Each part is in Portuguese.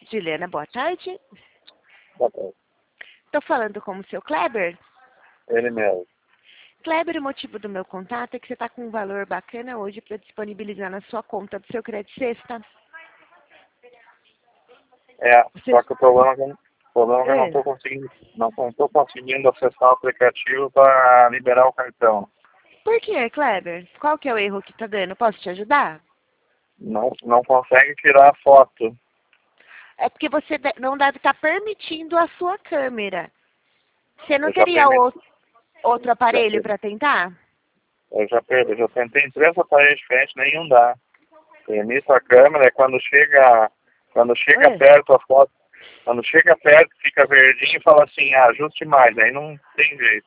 Juliana, boa tarde. Boa tarde. Estou falando com o seu Kleber. Ele mesmo. Kleber, o motivo do meu contato é que você está com um valor bacana hoje para disponibilizar na sua conta do seu Crédito Sexta. Só que o problema é que eu não É. estou conseguindo acessar o aplicativo para liberar o cartão. Por que, Kleber? Qual que é o erro que está dando? Posso te ajudar? Não consegue tirar a foto. É porque você não deve estar permitindo a sua câmera. Você não Eu já teria permiti, outro já, aparelho per- para tentar? eu já tentei em 3 aparelhos diferentes, nenhum dá. Permito a câmera, quando chega É. perto a foto, quando chega perto fica verdinho e fala assim, ajuste mais, aí não tem jeito.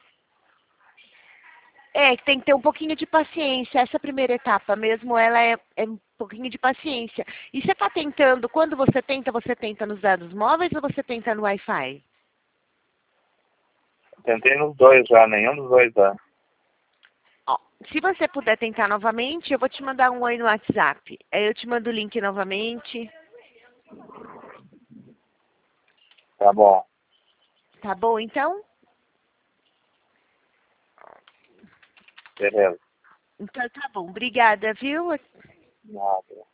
É, tem que ter um pouquinho de paciência. Essa primeira etapa mesmo, ela é um pouquinho de paciência. E você está tentando, quando você tenta nos dados móveis ou você tenta no Wi-Fi? Tentei nos dois já, nenhum dos dois dá. Ó, se você puder tentar novamente, eu vou te mandar um oi no WhatsApp. Aí eu te mando o link novamente. Tá bom. Tá bom, então? Beleza. Então tá bom. Obrigada, viu? Nada.